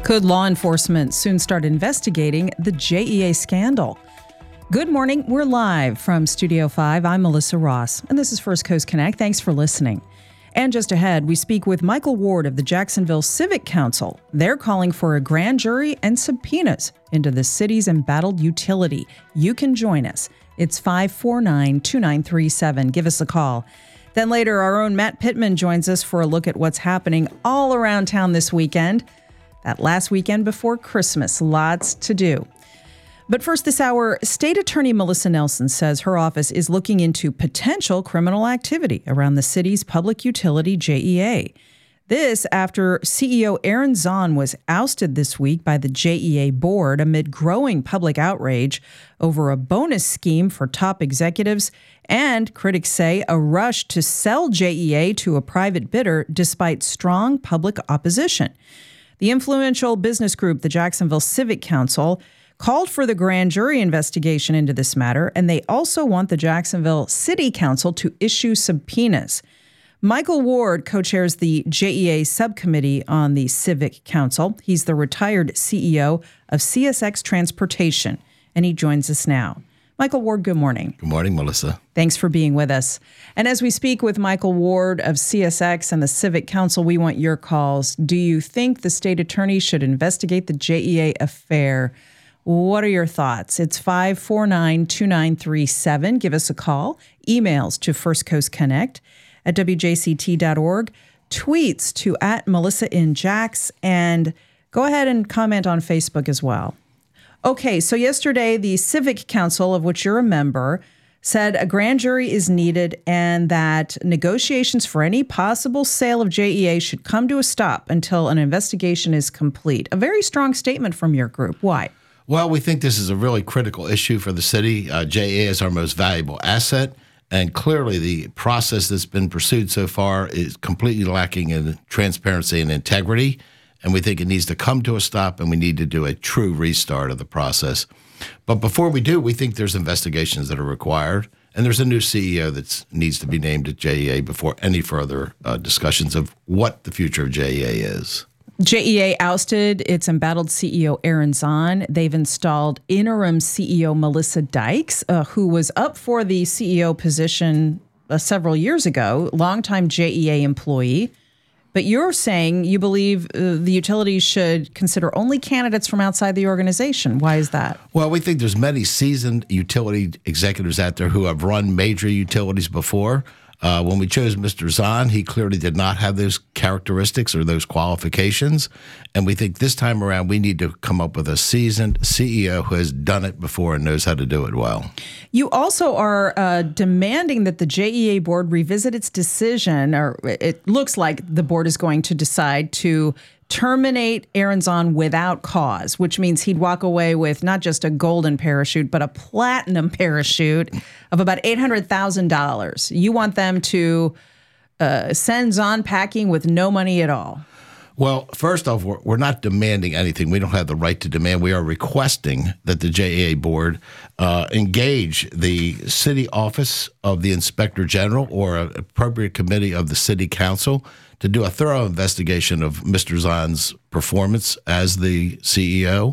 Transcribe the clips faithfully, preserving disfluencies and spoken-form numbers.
Could law enforcement soon start investigating the J E A scandal? Good morning. We're live from Studio five. I'm Melissa Ross, and this is First Coast Connect. Thanks for listening. And just ahead, we speak with Michael Ward of the Jacksonville Civic Council. They're calling for a grand jury and subpoenas into the city's embattled utility. You can join us. It's five four nine, two nine three seven. Give us a call. Then later, our own Matt Pittman joins us for a look at what's happening all around town this weekend. That last weekend before Christmas, lots to do. But first this hour, State Attorney Melissa Nelson says her office is looking into potential criminal activity around the city's public utility J E A. This after C E O Aaron Zahn was ousted this week by the J E A board amid growing public outrage over a bonus scheme for top executives and, critics say, a rush to sell J E A to a private bidder despite strong public opposition. The influential business group, the Jacksonville Civic Council, called for the grand jury investigation into this matter, and they also want the Jacksonville City Council to issue subpoenas. Michael Ward co-chairs the J E A subcommittee on the Civic Council. He's the retired C E O of C S X Transportation, and he joins us now. Michael Ward, good morning. Good morning, Melissa. Thanks for being with us. And as we speak with Michael Ward of C S X and the Civic Council, we want your calls. Do you think the state attorney should investigate the J E A affair? What are your thoughts? It's five four nine, two nine three seven. Give us a call. Emails to First Coast Connect at W J C T dot org. Tweets to at Melissa in Jax. And go ahead and comment on Facebook as well. Okay, so yesterday, the Civic Council, of which you're a member, said a grand jury is needed and that negotiations for any possible sale of J E A should come to a stop until an investigation is complete. A very strong statement from your group. Why? Well, we think this is a really critical issue for the city. Uh, J E A is our most valuable asset, and clearly the process that's been pursued so far is completely lacking in transparency and integrity. And we think it needs to come to a stop, and we need to do a true restart of the process. But before we do, we think there's investigations that are required, and there's a new C E O that needs to be named at J E A before any further uh, discussions of what the future of J E A is. J E A ousted its embattled C E O Aaron Zahn. They've installed interim C E O Melissa Dykes, uh, who was up for the C E O position uh, several years ago, longtime J E A employee. But you're saying you believe uh, the utilities should consider only candidates from outside the organization. Why is that? Well, we think there's many seasoned utility executives out there who have run major utilities before. Uh, when we chose Mister Zahn, he clearly did not have those characteristics or those qualifications. And we think this time around, we need to come up with a seasoned C E O who has done it before and knows how to do it well. You also are uh, demanding that the J E A board revisit its decision, or it looks like the board is going to decide to terminate Aaron Zahn without cause, which means he'd walk away with not just a golden parachute, but a platinum parachute of about eight hundred thousand dollars. You want them to uh, send Zahn packing with no money at all. Well, first off, we're, we're not demanding anything. We don't have the right to demand. We are requesting that the J E A board uh, engage the city office of the inspector general or an appropriate committee of the city council to do a thorough investigation of Mister Zahn's performance as the C E O.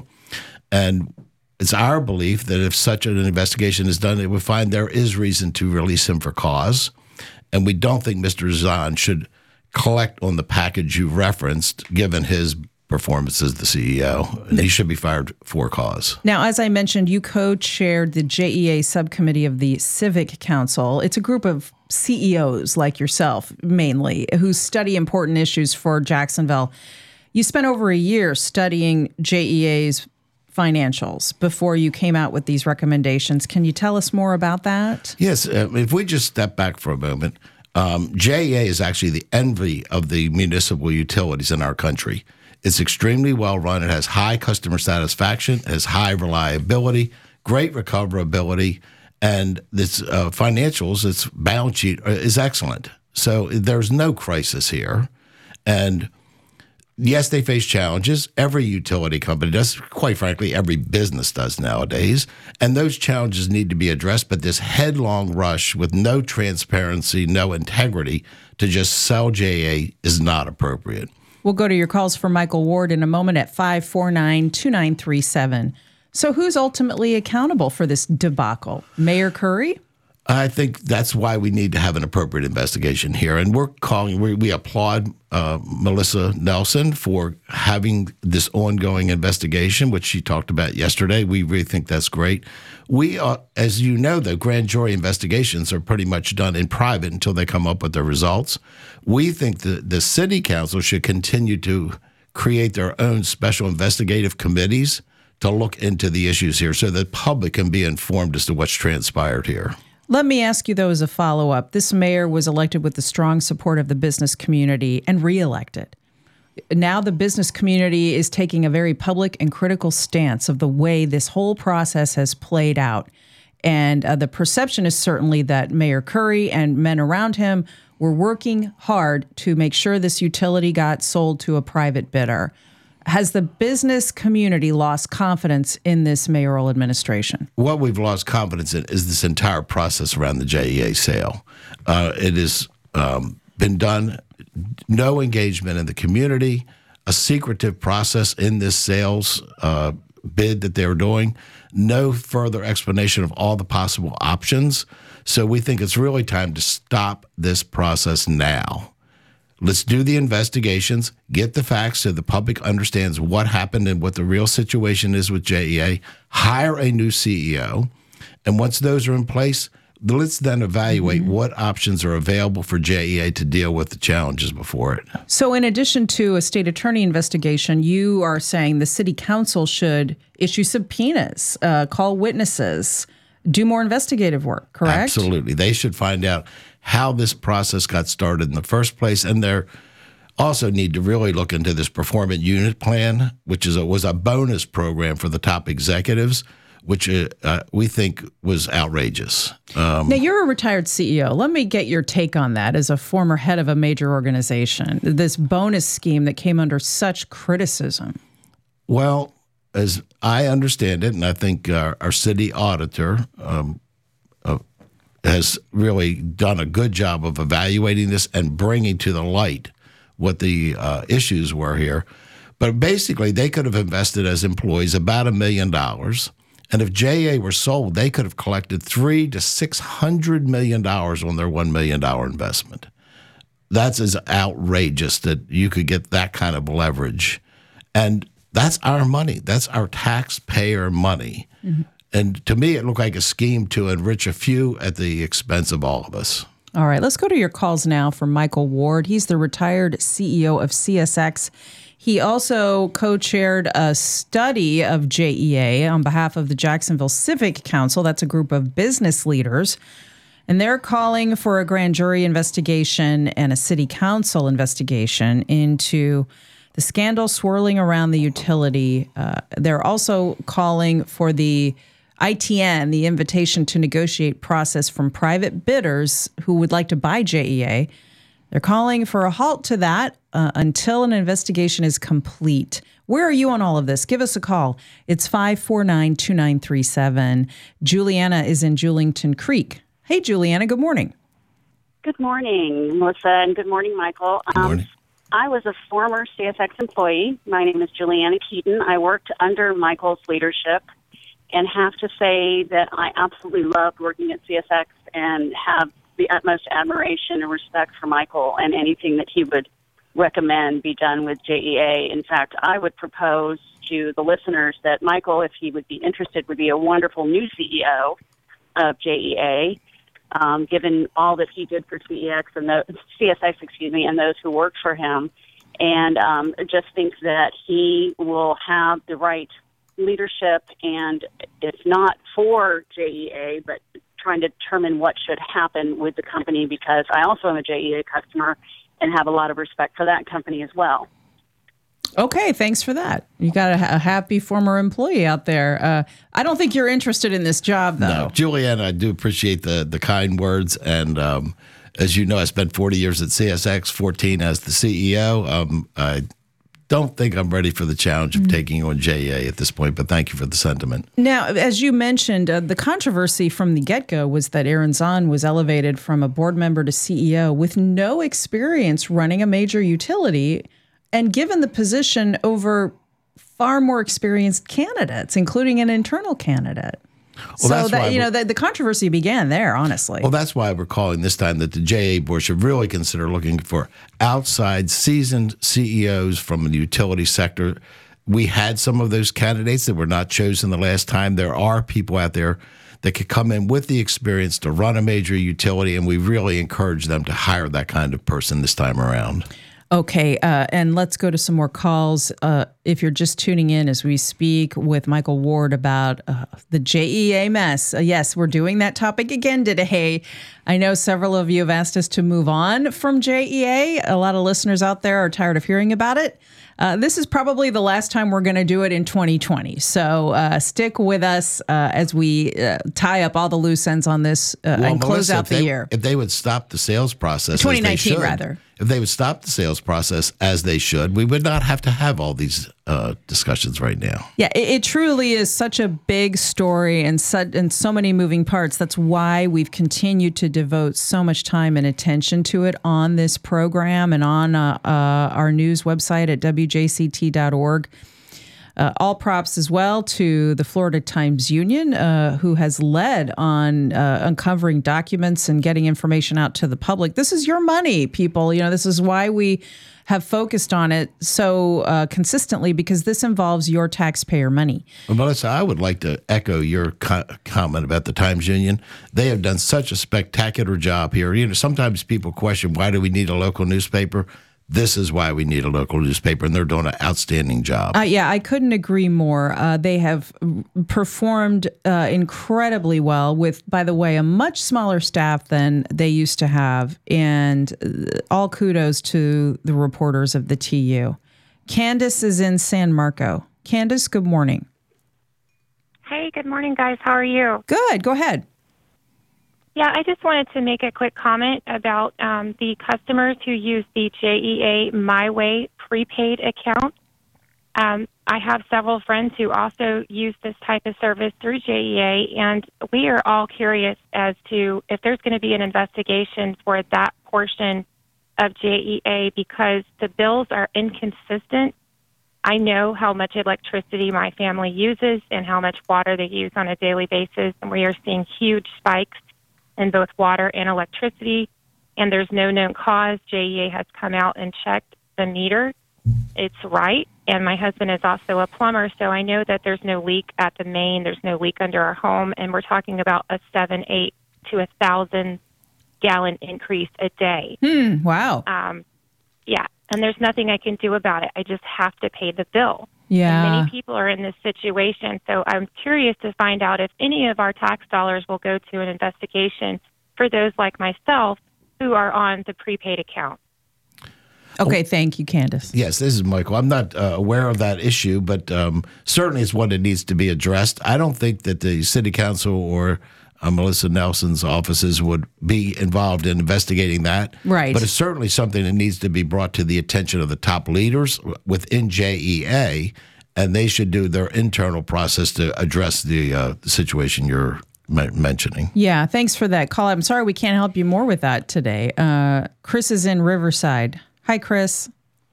And it's our belief that if such an investigation is done, it would find there is reason to release him for cause. And we don't think Mister Zahn should collect on the package you referenced, given his performance as the C E O, and he should be fired for cause. Now, as I mentioned, you co-chaired the J E A subcommittee of the Civic Council. It's a group of C E Os like yourself, mainly, who study important issues for Jacksonville. You spent over a year studying J E A's financials before you came out with these recommendations. Can you tell us more about that? Yes. Uh, if we just step back for a moment, um, J E A is actually the envy of the municipal utilities in our country. It's extremely well run. It has high customer satisfaction, it has high reliability, great recoverability, and its uh, financials, its balance sheet is excellent. So there's no crisis here. And yes, they face challenges. Every utility company does. Quite frankly, every business does nowadays. And those challenges need to be addressed. But this headlong rush with no transparency, no integrity to just sell J A is not appropriate. We'll go to your calls for Michael Ward in a moment at five four nine, two nine three seven. So who's ultimately accountable for this debacle? Mayor Curry? I think that's why we need to have an appropriate investigation here. And we're calling, we, we applaud uh, Melissa Nelson for having this ongoing investigation, which she talked about yesterday. We really think that's great. We, uh, as you know, the grand jury investigations are pretty much done in private until they come up with their results. We think that the city council should continue to create their own special investigative committees to look into the issues here so that the public can be informed as to what's transpired here. Let me ask you, though, as a follow-up. This mayor was elected with the strong support of the business community and reelected. Now the business community is taking a very public and critical stance of the way this whole process has played out. And uh, the perception is certainly that Mayor Curry and men around him were working hard to make sure this utility got sold to a private bidder. Has the business community lost confidence in this mayoral administration? What we've lost confidence in is this entire process around the J E A sale. Uh, it has um, been done, no engagement in the community, a secretive process in this sales uh, bid that they were doing, no further explanation of all the possible options. So we think it's really time to stop this process now. Let's do the investigations, get the facts so the public understands what happened and what the real situation is with J E A, hire a new C E O, and once those are in place, let's then evaluate mm-hmm. what options are available for J E A to deal with the challenges before it. So in addition to a state attorney investigation, you are saying the city council should issue subpoenas, uh, call witnesses, do more investigative work, correct? Absolutely. They should find out how this process got started in the first place, and they also need to really look into this performance unit plan, which is a, was a bonus program for the top executives, which uh, we think was outrageous. Um, now, you're a retired C E O. Let me get your take on that as a former head of a major organization, this bonus scheme that came under such criticism. Well, as I understand it, and I think our, our city auditor um, uh, has really done a good job of evaluating this and bringing to the light what the uh, issues were here. But basically, they could have invested as employees about a million dollars. And if J A were sold, they could have collected three to six hundred million dollars on their one million dollar investment. That's as outrageous that you could get that kind of leverage. And that's our money. That's our taxpayer money. Mm-hmm. And to me, it looked like a scheme to enrich a few at the expense of all of us. All right, let's go to your calls now for Michael Ward. He's the retired C E O of C S X. He also co-chaired a study of J E A on behalf of the Jacksonville Civic Council. That's a group of business leaders. And they're calling for a grand jury investigation and a city council investigation into the scandal swirling around the utility. Uh, they're also calling for the I T N, the invitation to negotiate process from private bidders who would like to buy J E A. They're calling for a halt to that uh, until an investigation is complete. Where are you on all of this? Give us a call. It's five four nine, two nine three seven. Juliana is in Julington Creek. Hey, Juliana, good morning. Good morning, Melissa, and good morning, Michael. Good morning. Um, I was a former C S X employee. My name is Juliana Keaton. I worked under Michael's leadership and have to say that I absolutely loved working at C S X and have the utmost admiration and respect for Michael and anything that he would recommend be done with J E A. In fact, I would propose to the listeners that Michael, if he would be interested, would be a wonderful new C E O of J E A, um, given all that he did for C E X and the C S X, excuse me, and those who worked for him. And um, just think that he will have the right leadership, and it's not for J E A, but trying to determine what should happen with the company, because I also am a J E A customer and have a lot of respect for that company as well. Okay, thanks for that. You got a, a happy former employee out there. Uh, I don't think you're interested in this job, though. No, Juliana, I do appreciate the the kind words. And um, as you know, I spent forty years at C S X, fourteen as the C E O. Um, I don't think I'm ready for the challenge of mm-hmm. taking on J E A at this point, but thank you for the sentiment. Now, as you mentioned, uh, the controversy from the get-go was that Aaron Zahn was elevated from a board member to C E O with no experience running a major utility. and given the position over far more experienced candidates, including an internal candidate. Well, so that, you know, the, the controversy began there, honestly. Well, that's why we're calling this time that the J A board should really consider looking for outside seasoned C E Os from the utility sector. We had some of those candidates that were not chosen the last time. There are people out there that could come in with the experience to run a major utility, and we really encourage them to hire that kind of person this time around. Okay, uh, and let's go to some more calls. Uh, if you're just tuning in as we speak with Michael Ward about uh, the J E A mess. Uh, yes, we're doing that topic again today. I know several of you have asked us to move on from J E A. A lot of listeners out there are tired of hearing about it. Uh, this is probably the last time we're going to do it in twenty twenty. So uh, stick with us uh, as we uh, tie up all the loose ends on this uh, well, and close Melissa, out the they, year. If they would stop the sales process, twenty nineteen as they should, rather. If they would stop the sales process as they should, we would not have to have all these uh, discussions right now. Yeah, it, it truly is such a big story and, such, and so many moving parts. That's why we've continued to devote so much time and attention to it on this program and on uh, uh, our news website at W J C T dot org. Uh, all props as well to the Florida Times Union, uh, who has led on uh, uncovering documents and getting information out to the public. This is your money, people. You know, this is why we have focused on it so uh, consistently, because this involves your taxpayer money. Well, Melissa, I would like to echo your co- comment about the Times Union. They have done such a spectacular job here. You know, sometimes people question, why do we need a local newspaper? This is why we need a local newspaper, and they're doing an outstanding job. Uh, yeah, I couldn't agree more. Uh, they have performed uh, incredibly well with, by the way, a much smaller staff than they used to have. And all kudos to the reporters of the T U. Candace is in San Marco. Candace, good morning. Hey, good morning, guys. How are you? Good. Go ahead. Yeah, I just wanted to make a quick comment about um, the customers who use the J E A My Way prepaid account. Um, I have several friends who also use this type of service through J E A, and we are all curious as to if there's going to be an investigation for that portion of J E A, because the bills are inconsistent. I know how much electricity my family uses and how much water they use on a daily basis, and we are seeing huge spikes in both water and electricity, and there's no known cause. J E A has come out and checked the meter. It's right, and my husband is also a plumber, so I know that there's no leak at the main, there's no leak under our home, and we're talking about a seven, eight to a thousand gallon increase a day. Hmm, wow. Um, yeah, and there's nothing I can do about it. I just have to pay the bill. Yeah. And many people are in this situation, so I'm curious to find out if any of our tax dollars will go to an investigation for those like myself who are on the prepaid account. Okay, thank you, Candace. Yes, this is Michael. I'm not uh, aware of that issue, but um, certainly it's one that needs to be addressed. I don't think that the city council or uh, Melissa Nelson's offices would be involved in investigating that. Right. But it's certainly something that needs to be brought to the attention of the top leaders within J E A, and they should do their internal process to address the, uh, the situation you're m- mentioning. Yeah, thanks for that call. I'm sorry we can't help you more with that today. Uh, Chris is in Riverside. Hi, Chris.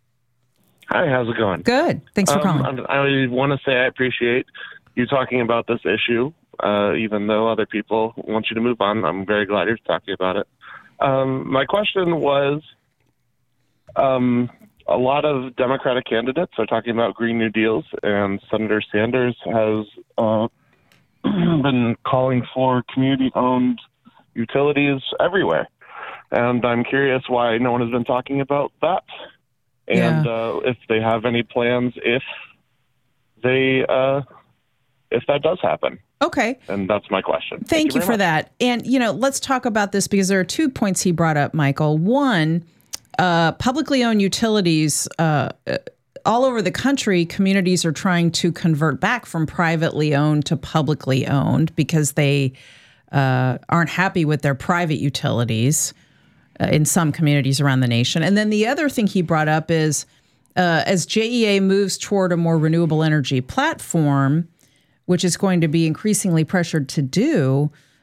Hi, how's it going? Good. Thanks for um, calling. I, I want to say I appreciate you talking about this issue, uh, even though other people want you to move on. I'm very glad you're talking about it. Um, my question was, um, a lot of Democratic candidates are talking about Green New Deals, and Senator Sanders has uh, been calling for community-owned utilities everywhere. And I'm curious why no one has been talking about that, and Yeah. uh, if they have any plans if they uh, if that does happen. Okay. And that's my question. Thank, Thank you, you for very much. that. And, you know, let's talk about this because there are two points he brought up, Michael. One, uh, publicly owned utilities, uh, all over the country, communities are trying to convert back from privately owned to publicly owned because they uh, aren't happy with their private utilities uh, in some communities around the nation. And then the other thing he brought up is uh, as J E A moves toward a more renewable energy platform, which is going to be increasingly pressured to do,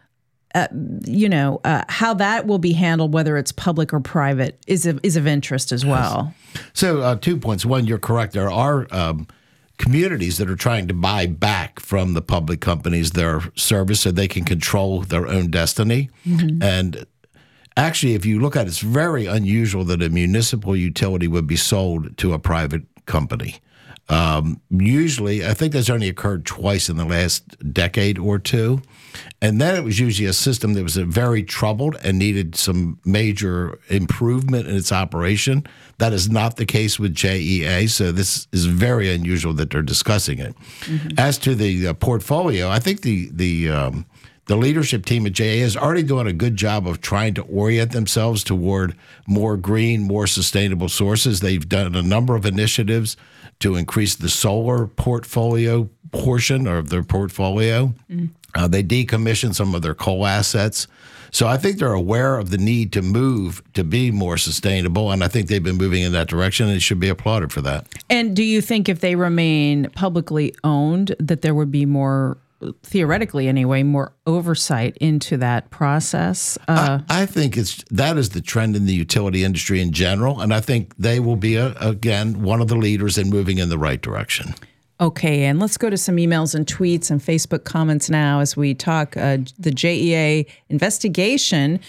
uh, you know, uh, how that will be handled, whether it's public or private, is of, is of interest as well. So uh, two points. One, you're correct. There are um, communities that are trying to buy back from the public companies their service so they can control their own destiny. Mm-hmm. And actually, if you look at it, it's very unusual that a municipal utility would be sold to a private company. Um, usually, I think that's only occurred twice in the last decade or two. And then it was usually a system that was very troubled and needed some major improvement in its operation. That is not the case with J E A, so this is very unusual that they're discussing it. Mm-hmm. As to the uh, portfolio, I think the the um, the leadership team at J E A is already doing a good job of trying to orient themselves toward more green, more sustainable sources. They've done a number of initiatives to increase the solar portfolio portion of their portfolio. Mm-hmm. Uh, they decommissioned some of their coal assets. So I think they're aware of the need to move to be more sustainable, and I think they've been moving in that direction, and it should be applauded for that. And do you think if they remain publicly owned that there would be more, theoretically anyway, more oversight into that process? Uh, I, I think it's that is the trend in the utility industry in general, and I think they will be, a, again, one of the leaders in moving in the right direction. Okay, and let's go to some emails and tweets and Facebook comments now as we talk uh, the J E A investigation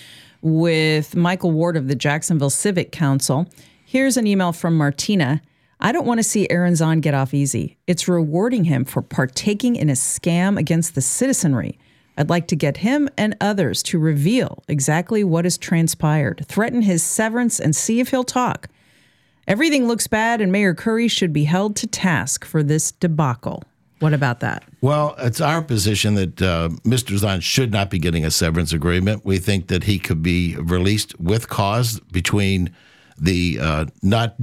with Michael Ward of the Jacksonville Civic Council. Here's an email from Martina. I don't want to see Aaron Zahn get off easy. It's rewarding him for partaking in a scam against the citizenry. I'd like to get him and others to reveal exactly what has transpired, threaten his severance, and see if he'll talk. Everything looks bad, and Mayor Curry should be held to task for this debacle. What about that? Well, it's our position that uh, Mister Zahn should not be getting a severance agreement. We think that he could be released with cause between the uh, not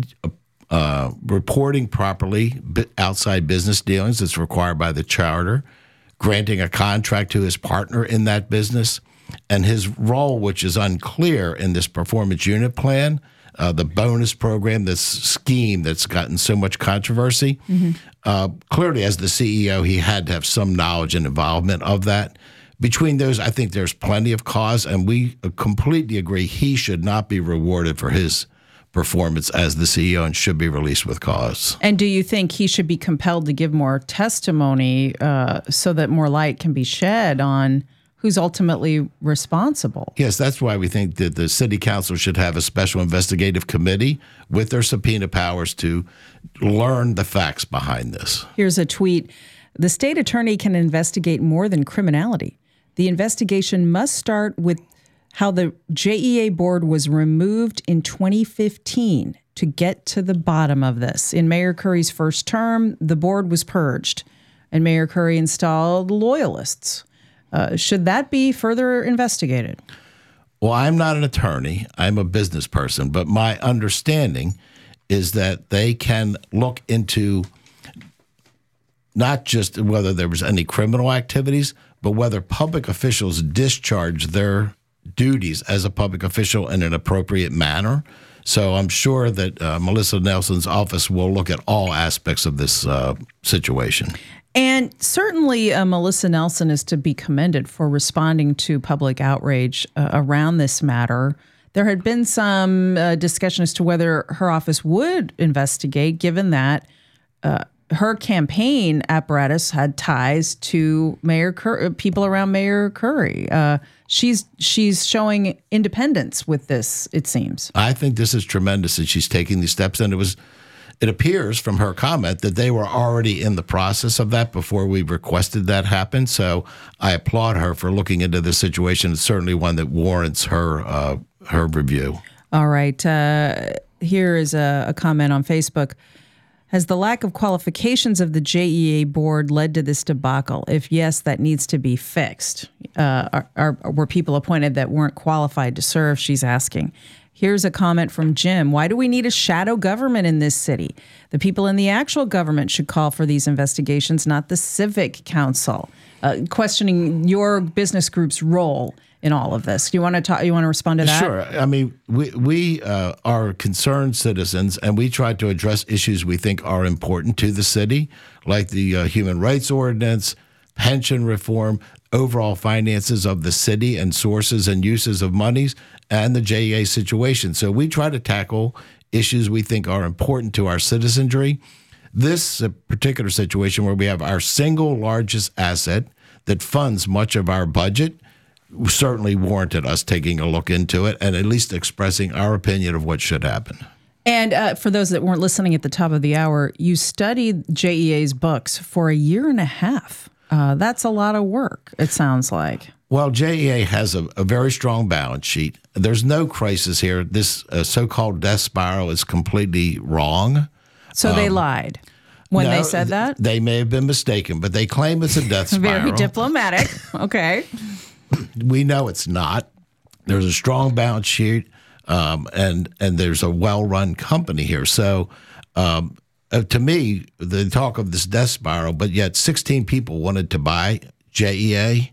uh, reporting properly outside business dealings that's required by the charter, granting a contract to his partner in that business, and his role, which is unclear in this performance unit plan. Uh, the bonus program, this scheme that's gotten so much controversy. Mm-hmm. Uh, clearly, as the C E O, he had to have some knowledge and involvement of that. Between those, I think there's plenty of cause, and we completely agree he should not be rewarded for his performance as the C E O and should be released with cause. And do you think he should be compelled to give more testimony uh, so that more light can be shed on who's ultimately responsible? Yes, that's why we think that the city council should have a special investigative committee with their subpoena powers to learn the facts behind this. Here's a tweet. The state attorney can investigate more than criminality. The investigation must start with how the J E A board was removed in twenty fifteen to get to the bottom of this. In Mayor Curry's first term, the board was purged, and Mayor Curry installed loyalists. Uh, should that be further investigated? Well, I'm not an attorney. I'm a business person. But my understanding is that they can look into not just whether there was any criminal activities, but whether public officials discharged their duties as a public official in an appropriate manner. So I'm sure that uh, Melissa Nelson's office will look at all aspects of this uh, situation. And certainly uh, Melissa Nelson is to be commended for responding to public outrage uh, around this matter. There had been some uh, discussion as to whether her office would investigate, given that uh, her campaign apparatus had ties to Mayor Cur- people around Mayor Curry. Uh, she's she's showing independence with this, it seems. I think this is tremendous that she's taking these steps, and it was. It appears from her comment that they were already in the process of that before we requested that happen. So I applaud her for looking into this situation. It's certainly one that warrants her uh, her review. All right. Uh, here is a, a comment on Facebook. Has the lack of qualifications of the J E A board led to this debacle? If yes, that needs to be fixed. Uh, are, are, were people appointed that weren't qualified to serve? She's asking. Here's a comment from Jim. Why do we need a shadow government in this city? The people in the actual government should call for these investigations, not the Civic Council. Uh, questioning your business group's role in all of this. Do you want to talk? You want to respond to that? Sure. I mean, we we uh, are concerned citizens, and we try to address issues we think are important to the city, like the uh, human rights ordinance, pension reform. overall finances of the city and sources and uses of monies and the J E A situation. So we try to tackle issues we think are important to our citizenry. This a particular situation where we have our single largest asset that funds much of our budget certainly warranted us taking a look into it and at least expressing our opinion of what should happen. And uh, for those that weren't listening at the top of the hour, you studied J E A's books for a year and a half. Uh, that's a lot of work, it sounds like. Well, J E A has a, a very strong balance sheet. There's no crisis here. This uh, so-called death spiral is completely wrong. So they lied when No, they said that? They may have been mistaken, but they claim it's a death spiral. Very diplomatic. Okay. We know it's not. There's a strong balance sheet, um, and and there's a well-run company here. So, um, uh, to me, the talk of this death spiral, but yet sixteen people wanted to buy J E A.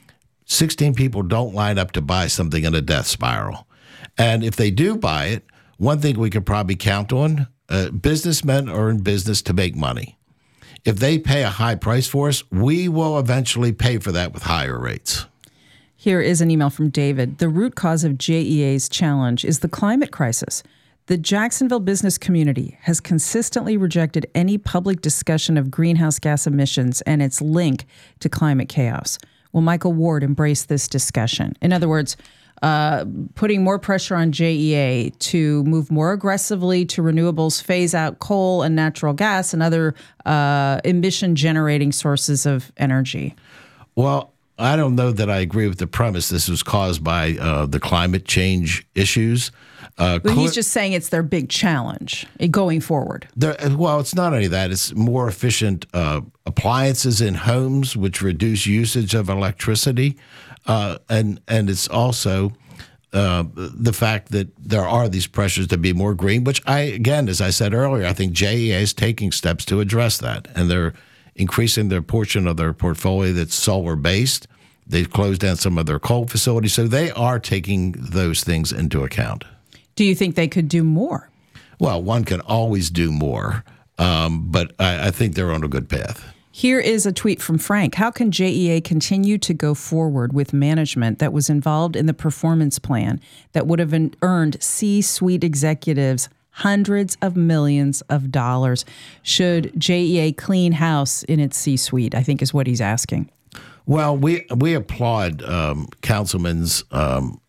sixteen people don't line up to buy something in a death spiral. And if they do buy it, one thing we could probably count on, uh, businessmen are in business to make money. If they pay a high price for us, we will eventually pay for that with higher rates. Here is an email from David. The root cause of J E A's challenge is the climate crisis. The Jacksonville business community has consistently rejected any public discussion of greenhouse gas emissions and its link to climate chaos. Will Michael Ward embrace this discussion? In other words, uh, putting more pressure on J E A to move more aggressively to renewables, phase out coal and natural gas and other uh, emission-generating sources of energy. Well, I don't know that I agree with the premise this was caused by uh, the climate change issues. Uh, But he's just saying it's their big challenge going forward. There, well, it's not only that. It's more efficient uh, appliances in homes, which reduce usage of electricity. Uh, and, and it's also uh, the fact that there are these pressures to be more green, which I, again, as I said earlier, I think J E A is taking steps to address that. And they're increasing their portion of their portfolio that's solar-based. They've closed down some of their coal facilities. So they are taking those things into account. Do you think they could do more? Well, one can always do more, um, but I, I think they're on a good path. Here is a tweet from Frank. How can J E A continue to go forward with management that was involved in the performance plan that would have earned C-suite executives hundreds of millions of dollars? Should J E A clean house in its C-suite, I think is what he's asking. Well, we we applaud um, Councilman's um,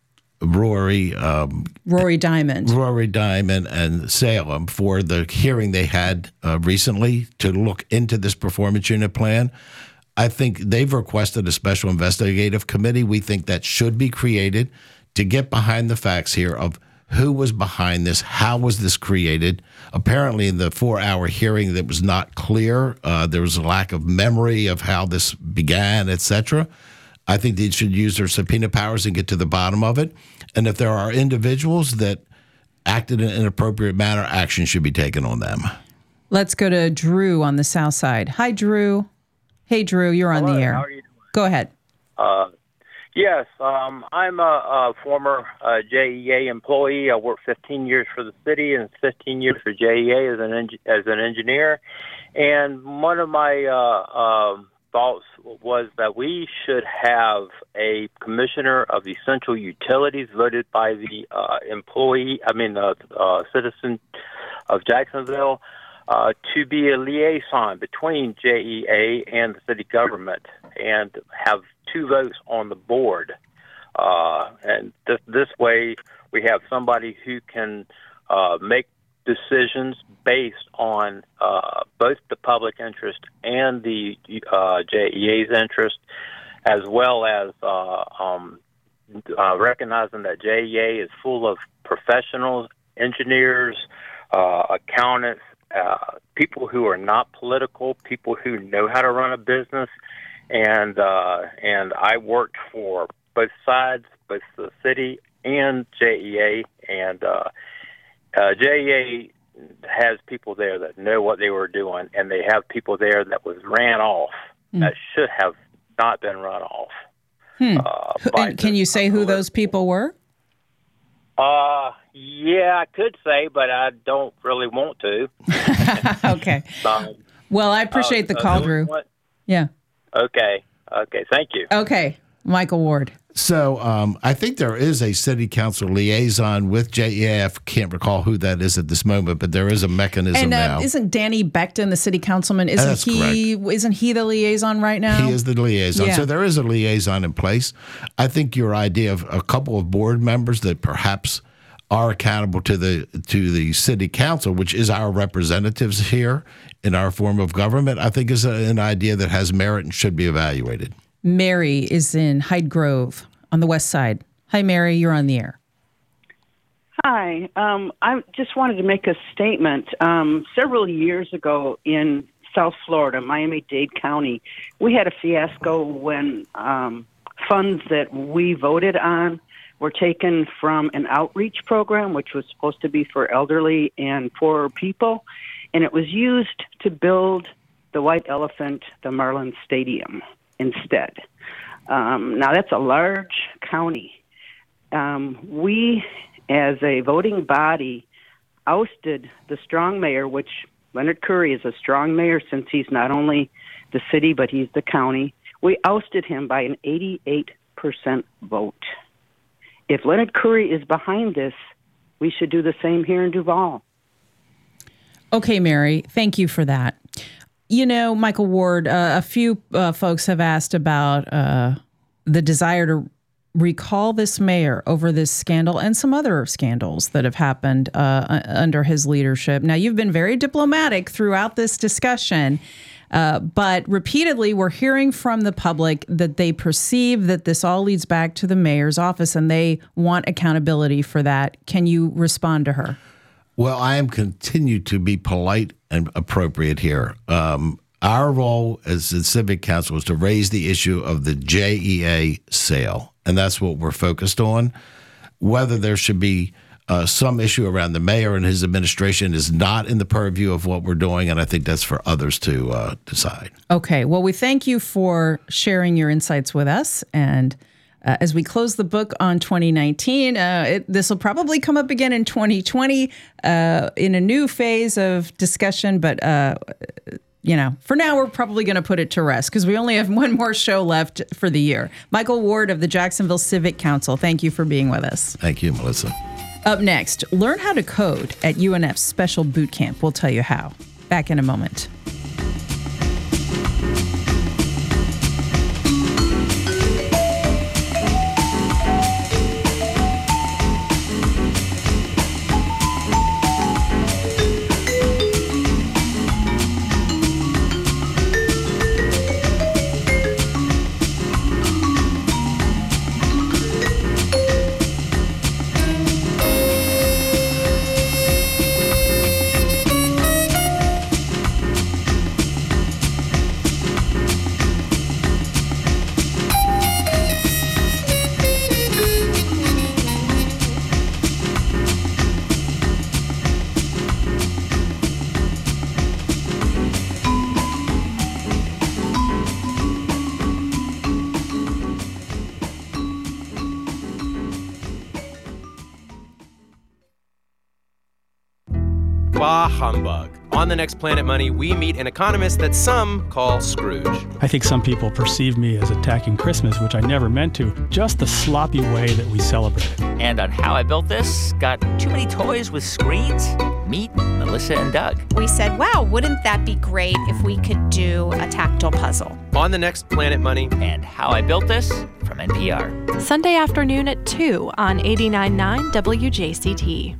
Rory um, Rory Diamond. Rory Diamond and Salem for the hearing they had uh, recently to look into this performance unit plan. I think they've requested a special investigative committee. We think that should be created to get behind the facts here of who was behind this, how was this created. Apparently in the four-hour hearing that was not clear. Uh, there was a lack of memory of how this began, et cetera. I think they should use their subpoena powers and get to the bottom of it. And if there are individuals that acted in an inappropriate manner, action should be taken on them. Let's go to Drew on the south side. Hi, Drew. Hey, Drew, you're on Hello, the air. how are you doing? Go ahead. Uh, yes, um, I'm a, a former uh, J E A employee. I worked fifteen years for the city and fifteen years for J E A as an en- as an engineer. And one of my uh, um, thoughts was that we should have a commissioner of essential utilities voted by the uh, employee, I mean, the uh, uh, citizen of Jacksonville, uh, to be a liaison between J E A and the city government and have two votes on the board. Uh, and th- this way we have somebody who can uh, make decisions based on uh, both the public interest and the uh, J E A's interest, as well as uh, um, uh, recognizing that J E A is full of professionals, engineers, uh, accountants, uh, people who are not political, people who know how to run a business. And uh, and I worked for both sides, both the city and J E A, and uh, uh, J E A has people there that know what they were doing, and they have people there that was ran off mm. that should have not been run off. Hmm. Uh, and can you say who those people were? Uh, yeah, I could say, but I don't really want to. Okay. Um, well, I appreciate uh, the call, Drew. What? Yeah. Okay. Okay, thank you. Okay, Michael Ward. So um, I think there is a city council liaison with J E A. I can't recall who that is at this moment, but there is a mechanism and, uh, now. Isn't Danny Beckton the city councilman? Isn't That's he? correct. Isn't he the liaison right now? He is the liaison. Yeah. So there is a liaison in place. I think your idea of a couple of board members that perhaps are accountable to the to the city council, which is our representatives here in our form of government, I think is a, an idea that has merit and should be evaluated. Mary is in Hyde Grove on the west side. Hi, Mary. You're on the air. Hi. Um, I just wanted to make a statement. Um, several years ago in South Florida, Miami-Dade County, we had a fiasco when um, funds that we voted on were taken from an outreach program, which was supposed to be for elderly and poorer people, and it was used to build the White Elephant, the Marlins Stadium instead. Um, now, that's a large county. Um, we, as a voting body, ousted the strong mayor, which Leonard Curry is a strong mayor since he's not only the city, but he's the county. We ousted him by an eighty-eight percent vote. If Leonard Curry is behind this, we should do the same here in Duval. Okay, Mary, thank you for that. You know, Michael Ward, uh, a few uh, folks have asked about uh, the desire to recall this mayor over this scandal and some other scandals that have happened uh, under his leadership. Now, you've been very diplomatic throughout this discussion, uh, but repeatedly we're hearing from the public that they perceive that this all leads back to the mayor's office and they want accountability for that. Can you respond to her? Well, I am continued to be polite and appropriate here. Um, our role as the Civic Council is to raise the issue of the J E A sale, and that's what we're focused on. Whether there should be uh, some issue around the mayor and his administration is not in the purview of what we're doing, and I think that's for others to uh, decide. Okay. Well, we thank you for sharing your insights with us, and Uh, as we close the book on twenty nineteen, uh, this will probably come up again in twenty twenty uh, in a new phase of discussion. But, uh, you know, for now, we're probably going to put it to rest because we only have one more show left for the year. Michael Ward of the Jacksonville Civic Council, thank you for being with us. Thank you, Melissa. Up next, learn how to code at U N F's Special Boot Camp. We'll tell you how. Back in a moment. Bah humbug. On the next Planet Money, we meet an economist that some call Scrooge. I think some people perceive me as attacking Christmas, which I never meant to, just the sloppy way that we celebrate it. And on How I Built This, got too many toys with screens? Meet Melissa and Doug. We said, wow, wouldn't that be great if we could do a tactile puzzle? On the next Planet Money. And How I Built This from N P R. Sunday afternoon at two on eighty-nine point nine W J C T.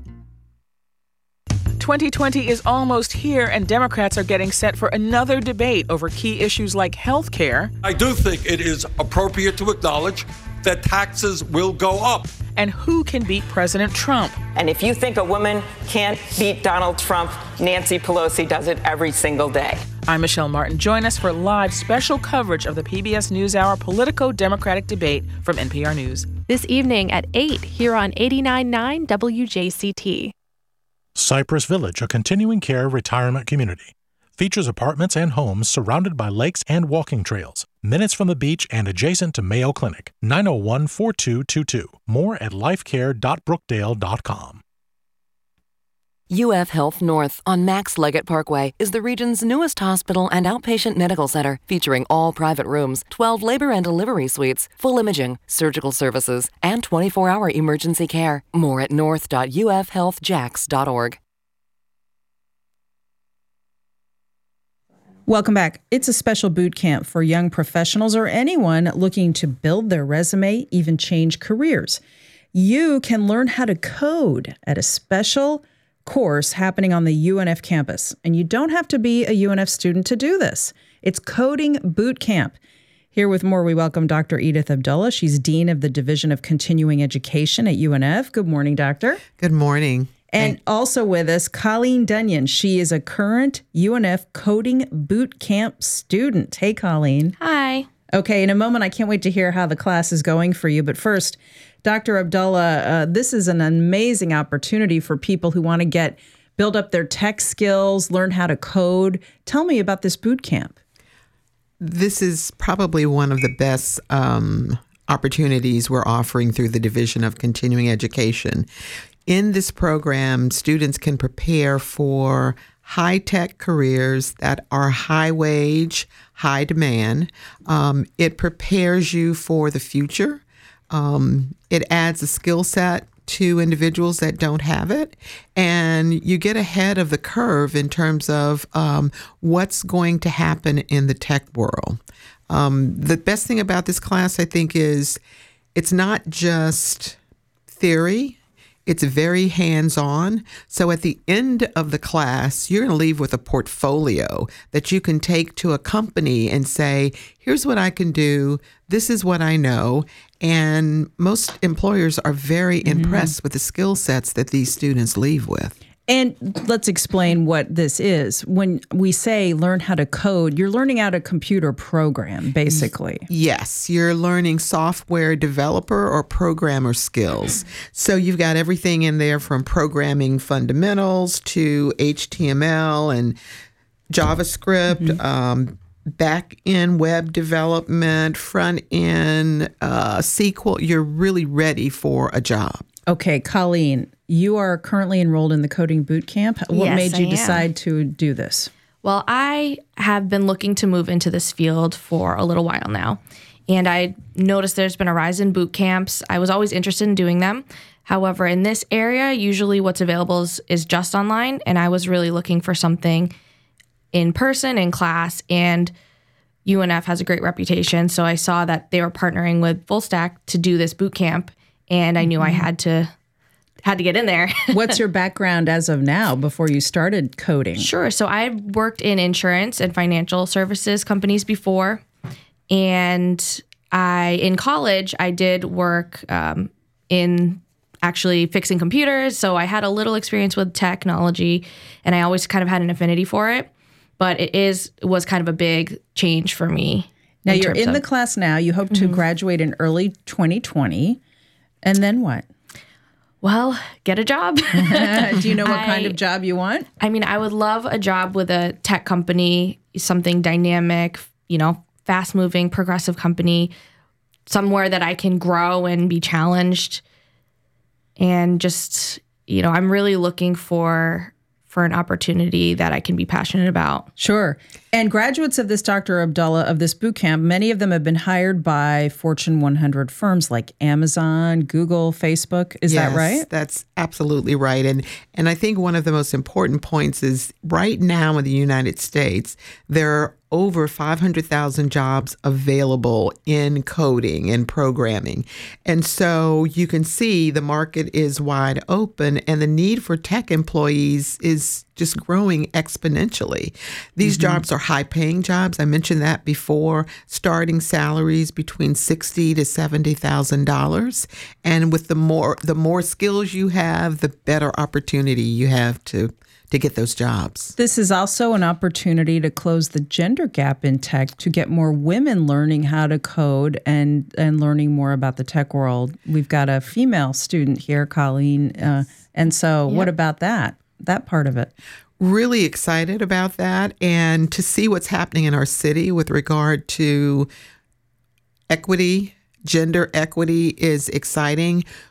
twenty twenty is almost here, and Democrats are getting set for another debate over key issues like health care. I do think it is appropriate to acknowledge that taxes will go up. And who can beat President Trump? And if you think a woman can't beat Donald Trump, Nancy Pelosi does it every single day. I'm Michelle Martin. Join us for live special coverage of the P B S NewsHour Politico-Democratic debate from N P R News. This evening at eight here on eighty-nine point nine W J C T. Cypress Village, a continuing care retirement community. Features apartments and homes surrounded by lakes and walking trails. Minutes from the beach and adjacent to Mayo Clinic. nine oh one, four two two two. More at lifecare dot brookdale dot com. U F Health North on Max Leggett Parkway is the region's newest hospital and outpatient medical center, featuring all private rooms, twelve labor and delivery suites, full imaging, surgical services, and twenty-four hour emergency care. More at north dot u f health jax dot org. Welcome back. It's a special boot camp for young professionals or anyone looking to build their resume, even change careers. You can learn how to code at a special course happening on the U N F campus. And you don't have to be a U N F student to do this. It's Coding Boot Camp. Here with more, we welcome Doctor Edith Abdullah. She's Dean of the Division of Continuing Education at U N F. Good morning, Doctor. Good morning. And Thanks. Also with us, Colleen Dunyan. She is a current U N F Coding Boot Camp student. Hey, Colleen. Hi. Okay, in a moment, I can't wait to hear how the class is going for you. But first, Doctor Abdullah, uh, this is an amazing opportunity for people who want to get, build up their tech skills, learn how to code. Tell me about this boot camp. This is probably one of the best um, opportunities we're offering through the Division of Continuing Education. In this program, students can prepare for high-tech careers that are high wage, high demand. Um, it prepares you for the future. Um, it adds a skill set to individuals that don't have it, and you get ahead of the curve in terms of um, what's going to happen in the tech world. Um, the best thing about this class, I think, is it's not just theory. It's very hands-on. So at the end of the class, you're going to leave with a portfolio that you can take to a company and say, here's what I can do. This is what I know. And most employers are very mm-hmm. impressed with the skill sets that these students leave with. And let's explain what this is. When we say learn how to code, you're learning how to computer program, basically. Yes, you're learning software developer or programmer skills. So you've got everything in there from programming fundamentals to H T M L and JavaScript, mm-hmm. um, back-end web development, front-end uh, S Q L. You're really ready for a job. Okay, Colleen, you are currently enrolled in the Coding Boot Camp. What yes, made you I decide am. to do this? Well, I have been looking to move into this field for a little while now, and I noticed there's been a rise in boot camps. I was always interested in doing them. However, in this area, usually what's available is, is just online, and I was really looking for something in person, in class, and U N F has a great reputation, so I saw that they were partnering with Full Stack to do this boot camp, and I knew mm-hmm. I had to had to get in there. What's your background as of now before you started coding? Sure. So I worked in insurance and financial services companies before, and I in college I did work um, in actually fixing computers, so I had a little experience with technology, and I always kind of had an affinity for it. But it is it was kind of a big change for me. Now you're in of, the class now. You hope to mm-hmm. graduate in early twenty twenty. And then what? Well, get a job. Do you know what I, kind of job you want? I mean, I would love a job with a tech company, something dynamic, you know, fast-moving, progressive company, somewhere that I can grow and be challenged. And just, you know, I'm really looking for for an opportunity that I can be passionate about. Sure. And graduates of this Doctor Abdullah, of this boot camp, many of them have been hired by Fortune one hundred firms like Amazon, Google, Facebook. Is yes, that right? That's absolutely right. And and I think one of the most important points is right now in the United States, there are over five hundred thousand jobs available in coding and programming. And so you can see the market is wide open and the need for tech employees is just growing exponentially. These mm-hmm. jobs are high-paying jobs. I mentioned that before. Starting salaries between sixty thousand to seventy thousand dollars, and with the more the more skills you have, the better opportunity you have to to get those jobs. This is also an opportunity to close the gender gap in tech, to get more women learning how to code and and learning more about the tech world. We've got a female student here, Colleen, uh, and so yep. what about that? That part of it? Really excited about that, and to see what's happening in our city with regard to equity, gender equity is exciting.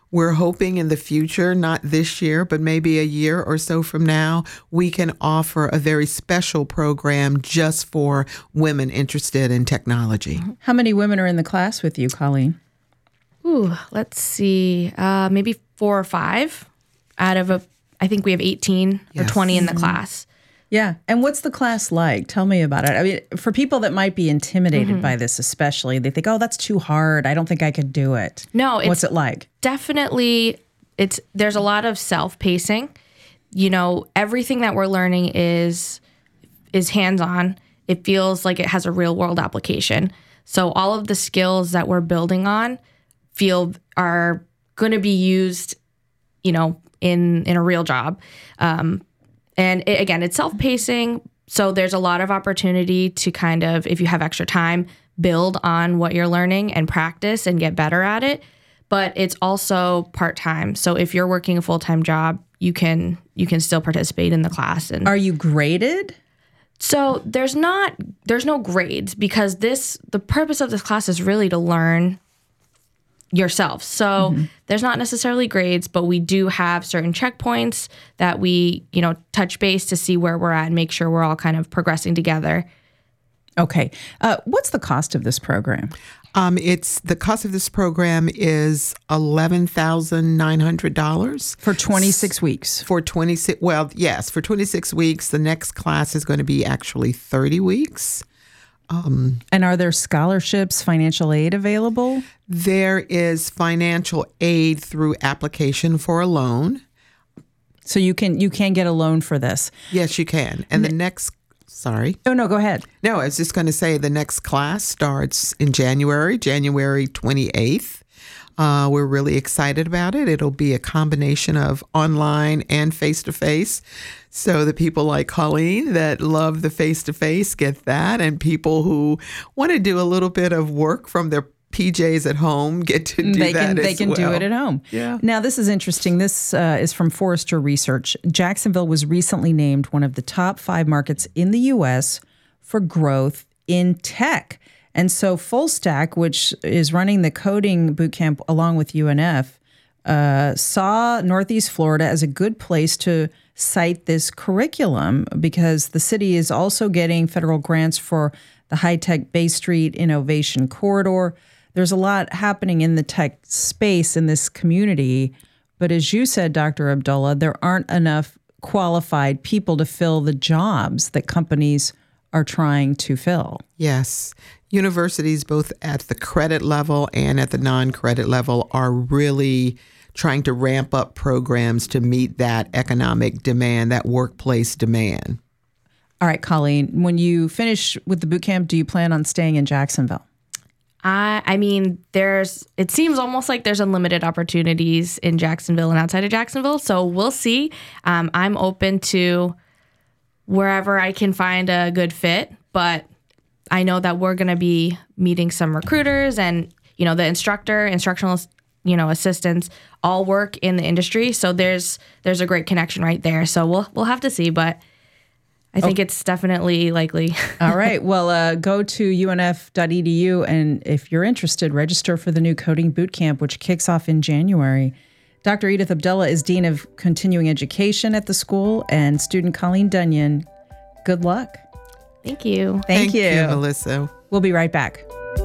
We're hoping in the future, not this year, but maybe a year or so from now, we can offer a very special program just for women interested in technology. How many women are in the class with you, Colleen? Ooh, let's see, uh, maybe four or five out of a, I think we have eighteen yes. or twenty in the class. Yeah. And what's the class like? Tell me about it. I mean, for people that might be intimidated mm-hmm. by this especially, they think, oh, that's too hard. I don't think I could do it. No. It's What's it like? Definitely, it's there's a lot of self-pacing. You know, everything that we're learning is is hands-on. It feels like it has a real-world application. So all of the skills that we're building on feel are going to be used, you know, in, in a real job. Um And it, again, it's self-pacing, so there's a lot of opportunity to kind of, if you have extra time, build on what you're learning and practice and get better at it. But it's also part-time, so if you're working a full-time job, you can you can still participate in the class. And are you graded? So there's not there's no grades because this the purpose of this class is really to learn yourself. So mm-hmm. there's not necessarily grades, but we do have certain checkpoints that we, you know, touch base to see where we're at and make sure we're all kind of progressing together. Okay. Uh, what's the cost of this program? Um, it's the cost of this program is eleven thousand nine hundred dollars for twenty-six weeks. For twenty-six, well, yes, for twenty-six weeks. The next class is going to be actually thirty weeks. Um, and are there scholarships, financial aid available? There is financial aid through application for a loan. So you can you can get a loan for this? Yes, you can. And the next, sorry. Oh, no, go ahead. No, I was just going to say the next class starts in January, January twenty-eighth. Uh, we're really excited about it. It'll be a combination of online and face-to-face. So the people like Colleen that love the face-to-face get that, and people who want to do a little bit of work from their P Js at home get to do they that can, as They can well. do it at home. Yeah. Now, this is interesting. This uh, is from Forrester Research. Jacksonville was recently named one of the top five markets in the U S for growth in tech. And so Full Stack, which is running the coding bootcamp along with U N F, uh, saw Northeast Florida as a good place to cite this curriculum because the city is also getting federal grants for the high-tech Bay Street Innovation Corridor. There's a lot happening in the tech space in this community. But as you said, Doctor Abdullah, there aren't enough qualified people to fill the jobs that companies are trying to fill. Yes. Universities, both at the credit level and at the non-credit level, are really trying to ramp up programs to meet that economic demand, that workplace demand. All right, Colleen, when you finish with the boot camp, do you plan on staying in Jacksonville? I, I mean, there's. It seems almost like there's unlimited opportunities in Jacksonville and outside of Jacksonville, so we'll see. Um, I'm open to wherever I can find a good fit, but I know that we're going to be meeting some recruiters and, you know, the instructor, instructional, you know, assistants all work in the industry. So there's there's a great connection right there. So we'll we'll have to see, but I think oh. it's definitely likely. All right. Well, uh, go to U N F dot E D U, and if you're interested, register for the new coding boot camp, which kicks off in January. Doctor Edith Abdullah is Dean of Continuing Education at the school, and student Colleen Dunyan, good luck. Thank you. Thank, Thank you. you, Melissa. We'll be right back.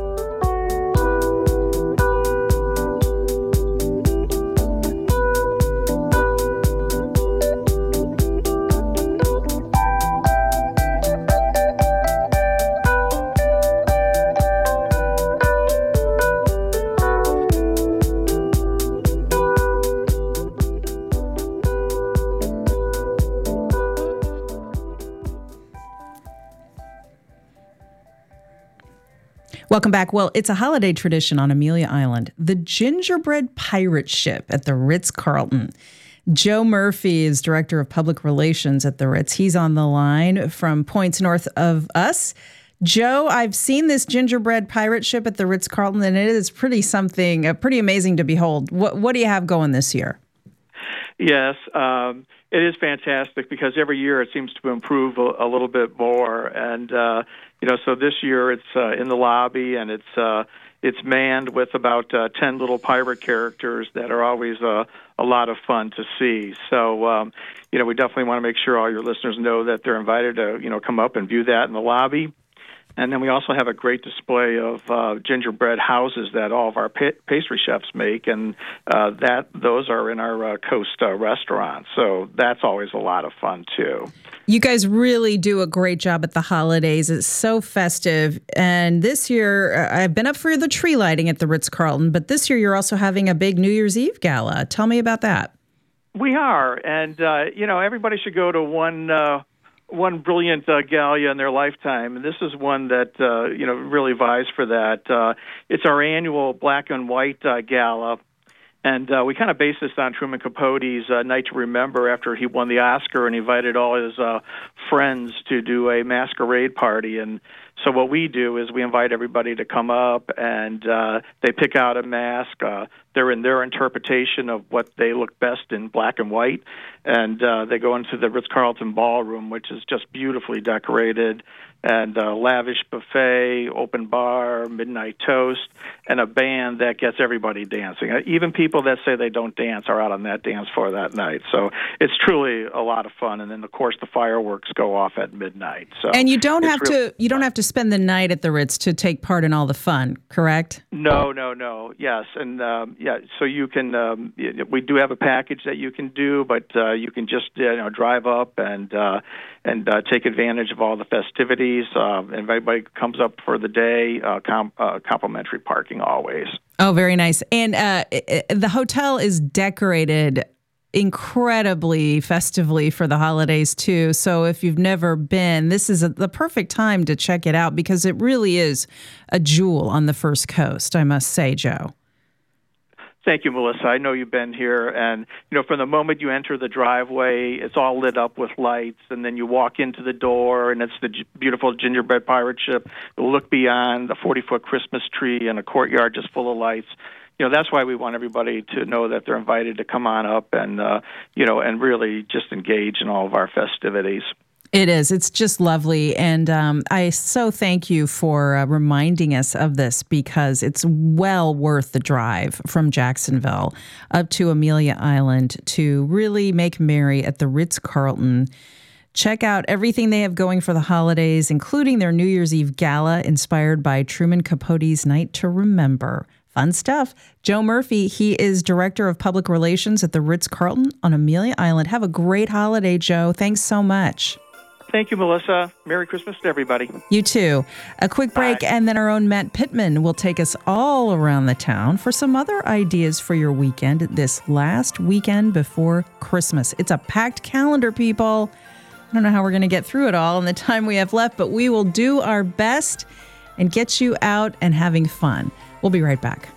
Welcome back. Well, it's a holiday tradition on Amelia Island, the gingerbread pirate ship at the Ritz-Carlton. Joe Murphy is Director of Public Relations at the Ritz. He's on the line from points north of us. Joe, I've seen this gingerbread pirate ship at the Ritz-Carlton, and it is pretty something, uh, pretty amazing to behold. What, what do you have going this year? Yes, um, it is fantastic because every year it seems to improve a, a little bit more. And, uh, you know, so this year it's uh, in the lobby and it's uh, it's manned with about uh, ten little pirate characters that are always uh, a lot of fun to see. So, um, you know, we definitely want to make sure all your listeners know that they're invited to, you know, come up and view that in the lobby. And then we also have a great display of uh, gingerbread houses that all of our pa- pastry chefs make, and uh, that those are in our uh, Coast uh, restaurant. So that's always a lot of fun, too. You guys really do a great job at the holidays. It's so festive. And this year, uh, I've been up for the tree lighting at the Ritz-Carlton, but this year you're also having a big New Year's Eve gala. Tell me about that. We are. And, uh, you know, everybody should go to one uh, one brilliant uh, gala in their lifetime. And this is one that, uh, you know, really vies for that. Uh, it's our annual black and white uh, gala. And uh, we kind of based this on Truman Capote's uh, Night to Remember after he won the Oscar and invited all his uh, friends to do a masquerade party. And so what we do is we invite everybody to come up and uh, they pick out a mask. Uh, they're in their interpretation of what they look best in black and white. And uh, they go into the Ritz-Carlton ballroom, which is just beautifully decorated, and a lavish buffet, open bar, midnight toast, and a band that gets everybody dancing. Even people that say they don't dance are out on that dance floor that night. So it's truly a lot of fun. And then, of course, the fireworks go off at midnight. So and you don't have really to you don't have to spend the night at the Ritz to take part in all the fun, correct? No, no, no. Yes, and um, yeah. So you can. Um, we do have a package that you can do, but uh, you can just you know drive up and uh, and uh, take advantage of all the festivities. Uh, and if anybody comes up for the day, uh, com- uh, complimentary parking always. Oh, very nice. And uh, the hotel is decorated incredibly festively for the holidays, too. So if you've never been, this is a, the perfect time to check it out because it really is a jewel on the First Coast, I must say, Joe. Thank you, Melissa. I know you've been here, and you know, from the moment you enter the driveway, it's all lit up with lights, and then you walk into the door, and it's the g- beautiful gingerbread pirate ship. You look beyond the forty-foot Christmas tree and a courtyard just full of lights. You know, that's why we want everybody to know that they're invited to come on up and uh, you know, and really just engage in all of our festivities. It is. It's just lovely. And um, I so thank you for uh, reminding us of this because it's well worth the drive from Jacksonville up to Amelia Island to really make merry at the Ritz-Carlton. Check out everything they have going for the holidays, including their New Year's Eve gala inspired by Truman Capote's Night to Remember. Fun stuff. Joe Murphy, he is Director of Public Relations at the Ritz-Carlton on Amelia Island. Have a great holiday, Joe. Thanks so much. Thank you, Melissa. Merry Christmas to everybody. You too. A quick break, Bye. And then our own Matt Pittman will take us all around the town for some other ideas for your weekend this last weekend before Christmas. It's a packed calendar, people. I don't know how we're going to get through it all in the time we have left, but we will do our best and get you out and having fun. We'll be right back.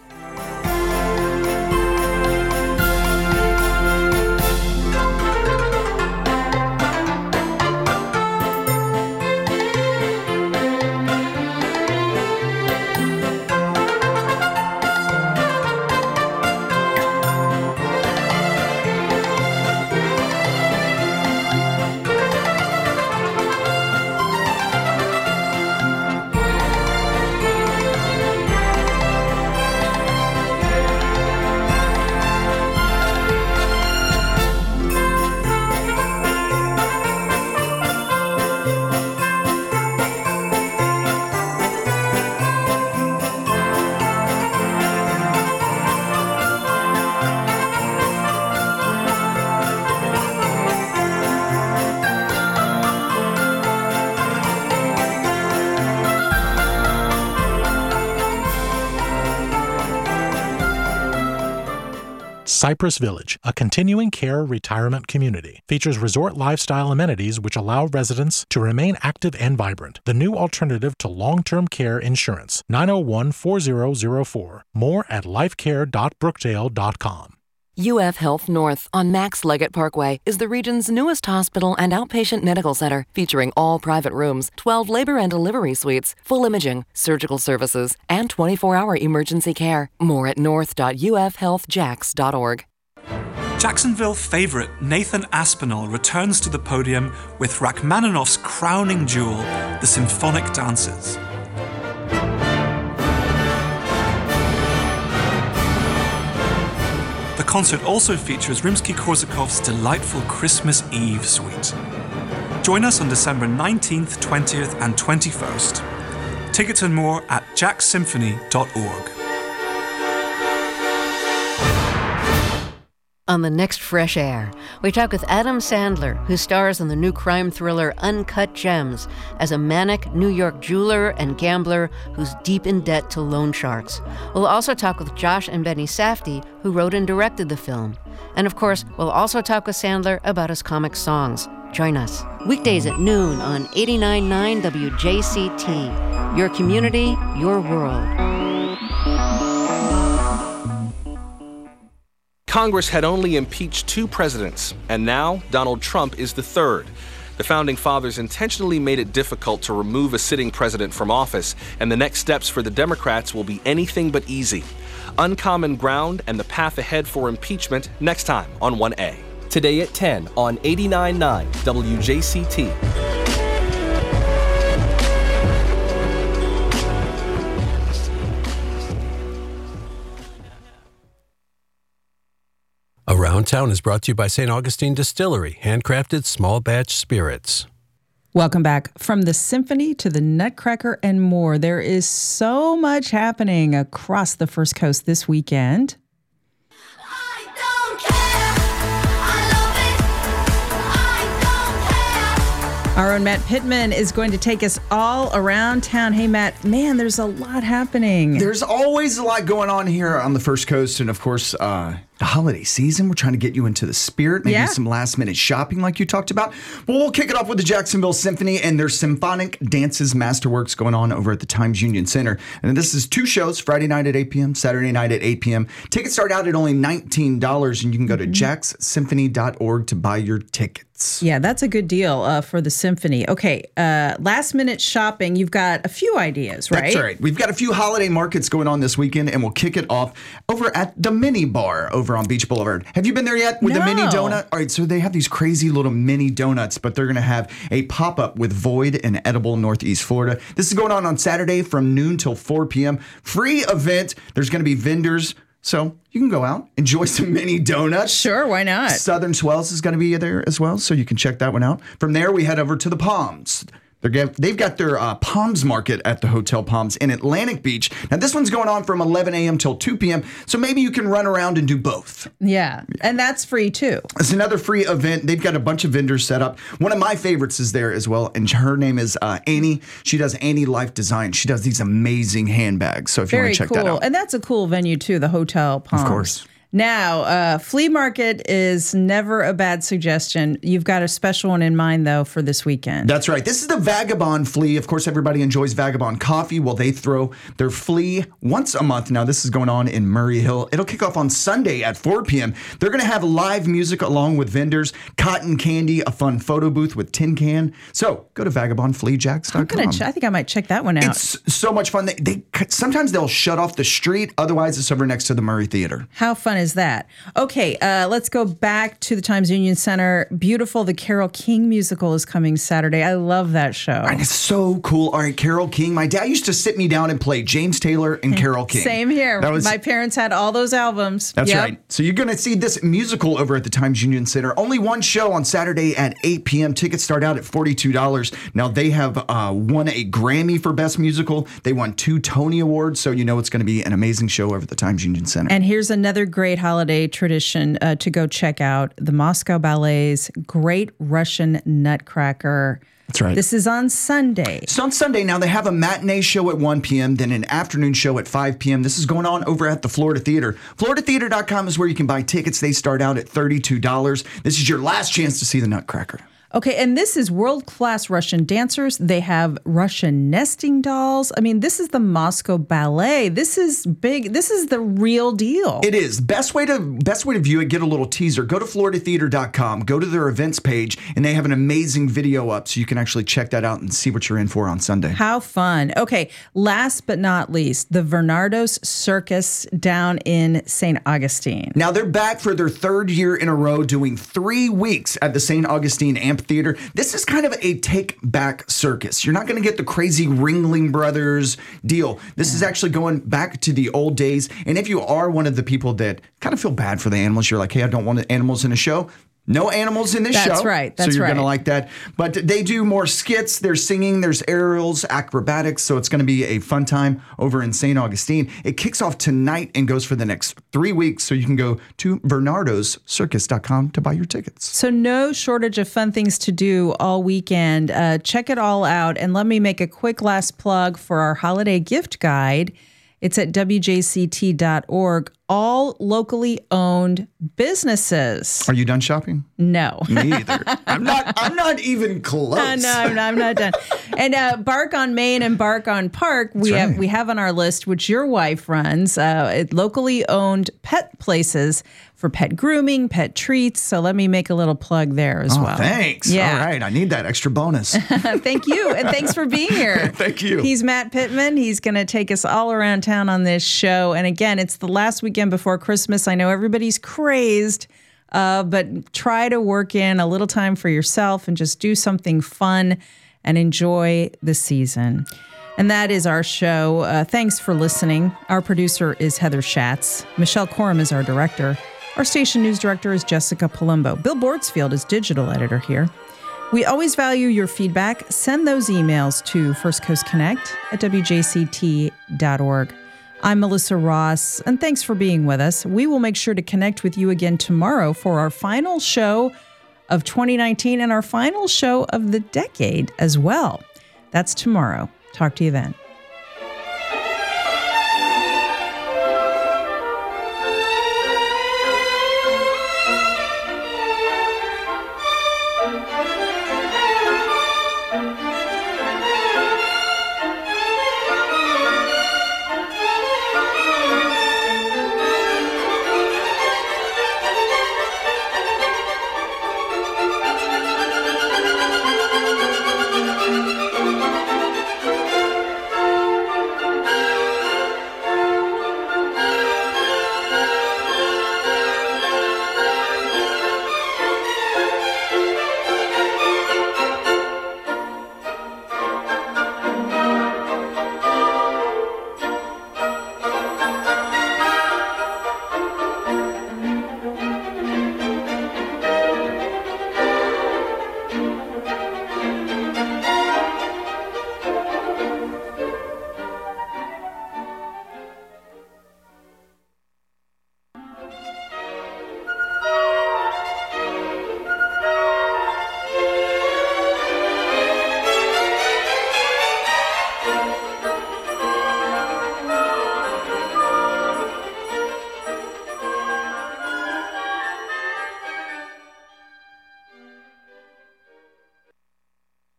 Cypress Village, a continuing care retirement community, features resort lifestyle amenities which allow residents to remain active and vibrant. The new alternative to long-term care insurance. nine oh one, four oh oh four. More at lifecare dot brookdale dot com. U F Health North on Max Leggett Parkway is the region's newest hospital and outpatient medical center, featuring all private rooms, twelve labor and delivery suites, full imaging, surgical services, and twenty-four hour emergency care. More at north dot u f health jax dot org. Jacksonville favorite Nathan Aspinall returns to the podium with Rachmaninoff's crowning jewel, the Symphonic Dances. concert also features Rimsky-Korsakov's delightful Christmas Eve suite. Join us on December nineteenth, twentieth, and twenty-first. Tickets and more at jack symphony dot org. On the next Fresh Air, we talk with Adam Sandler, who stars in the new crime thriller Uncut Gems as a manic New York jeweler and gambler who's deep in debt to loan sharks. We'll also talk with Josh and Benny Safdie, who wrote and directed the film. And of course, we'll also talk with Sandler about his comic songs. Join us weekdays at noon on eighty-nine point nine W J C T. Your community, your world. Congress had only impeached two presidents, and now Donald Trump is the third. The Founding Fathers intentionally made it difficult to remove a sitting president from office, and the next steps for the Democrats will be anything but easy. Uncommon ground and the path ahead for impeachment next time on one A. Today at ten on eighty-nine point nine W J C T. Around Town is brought to you by Saint Augustine Distillery, handcrafted small batch spirits. Welcome back. From the symphony to the Nutcracker and more, there is so much happening across the First Coast this weekend. Our own Matt Pittman is going to take us all around town. Hey, Matt, man, there's a lot happening. There's always a lot going on here on the First Coast. And of course, uh, the holiday season, we're trying to get you into the spirit, maybe Yeah. some last minute shopping like you talked about. Well, we'll kick it off with the Jacksonville Symphony and their Symphonic Dances Masterworks going on over at the Times Union Center. And this is two shows, Friday night at eight p.m., Saturday night at eight p.m. Tickets start out at only nineteen dollars, and you can go to jacks symphony dot org to buy your tickets. Yeah, that's a good deal uh, for the symphony. Okay, uh, last minute shopping. You've got a few ideas, right? That's right. We've got a few holiday markets going on this weekend, and we'll kick it off over at the Mini Bar over on Beach Boulevard. Have you been there yet with No. the Mini Donut? All right, so they have these crazy little mini donuts, but they're going to have a pop-up with Void and Edible Northeast Florida. This is going on on Saturday from noon till four p.m. Free event. There's going to be vendors. So you can go out, enjoy some mini donuts. Sure, why not? Southern Swells is going to be there as well, so you can check that one out. From there, we head over to the Palms. They're get, they've got their uh, Palms Market at the Hotel Palms in Atlantic Beach. Now, this one's going on from eleven a.m. till two p.m., so maybe you can run around and do both. Yeah, and that's free too. It's another free event. They've got a bunch of vendors set up. One of my favorites is there as well, and her name is uh, Annie. She does Annie Life Design. She does these amazing handbags, so if you Very want to check cool. that out. And that's a cool venue too, the Hotel Palms. Of course. Now, uh, flea market is never a bad suggestion. You've got a special one in mind, though, for this weekend. That's right. This is the Vagabond Flea. Of course, everybody enjoys Vagabond coffee. Well, they throw their flea once a month. Now, this is going on in Murray Hill. It'll kick off on Sunday at four p.m. They're going to have live music along with vendors, cotton candy, a fun photo booth with tin can. So go to vagabond flea jacks dot com. I'm gonna ch- I think I might check that one out. It's so much fun. They, they sometimes they'll shut off the street. Otherwise, it's over next to the Murray Theater. How fun is that? Okay, uh, let's go back to the Times Union Center. Beautiful. The Carole King musical is coming Saturday. I love that show. And it's so cool. All right, Carole King. My dad used to sit me down and play James Taylor and Carole King. Same here. That was, My parents had all those albums. That's Yep. right. So you're going to see this musical over at the Times Union Center. Only one show on Saturday at eight p.m. Tickets start out at forty-two dollars. Now, they have uh, won a Grammy for Best Musical. They won two Tony Awards, so you know it's going to be an amazing show over at the Times Union Center. And here's another great holiday tradition uh, to go check out, the Moscow Ballet's Great Russian Nutcracker. That's right. This is on Sunday. So on Sunday, now they have a matinee show at one p.m., then an afternoon show at five p.m. This is going on over at the Florida Theater. Florida Theater dot com is where you can buy tickets. They start out at thirty-two dollars. This is your last chance to see the Nutcracker. Okay, and this is world-class Russian dancers. They have Russian nesting dolls. I mean, this is the Moscow Ballet. This is big. This is the real deal. It is. Best way to best way to view it, get a little teaser. Go to Florida Theater dot com, go to their events page, and they have an amazing video up so you can actually check that out and see what you're in for on Sunday. How fun. Okay, last but not least, the Vernardos Circus down in Saint Augustine. Now they're back for their third year in a row doing three weeks at the Saint Augustine Amphitheater. amphitheater. This is kind of a take-back circus. You're not going to get the crazy Ringling Brothers deal. This yeah. is actually going back to the old days. And if you are one of the people that kind of feel bad for the animals, you're like, hey, I don't want animals in a show. No animals in this That's show. That's right. That's so you're right. going to like that. But they do more skits. There's singing. There's aerials, acrobatics. So it's going to be a fun time over in Saint Augustine. It kicks off tonight and goes for the next three weeks. So you can go to bernardos circus dot com to buy your tickets. So no shortage of fun things to do all weekend. Uh, check it all out. And let me make a quick last plug for our holiday gift guide. It's at W J C T dot org. All locally owned businesses. Are you done shopping? No. Me either. I'm not I'm not even close. Uh, no, I'm not, I'm not done. And uh, Bark on Main and Bark on Park, we That's have right. we have on our list, which your wife runs, uh, locally owned pet places for pet grooming, pet treats. So let me make a little plug there as oh, well. Thanks. Yeah. All right. I need that extra bonus. Thank you. And thanks for being here. Thank you. He's Matt Pittman. He's going to take us all around town on this show. And again, it's the last weekend before Christmas. I know everybody's crazed, uh, but try to work in a little time for yourself and just do something fun and enjoy the season. And that is our show. Uh, thanks for listening. Our producer is Heather Schatz. Michelle Corum is our director. Our station news director is Jessica Palumbo. Bill Bordsfield is digital editor here. We always value your feedback. Send those emails to First Coast Connect at W J C T dot org. I'm Melissa Ross, and thanks for being with us. We will make sure to connect with you again tomorrow for our final show of twenty nineteen and our final show of the decade as well. That's tomorrow. Talk to you then.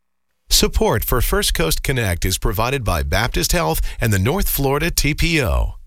Support for First Coast Connect is provided by Baptist Health and the North Florida T P O.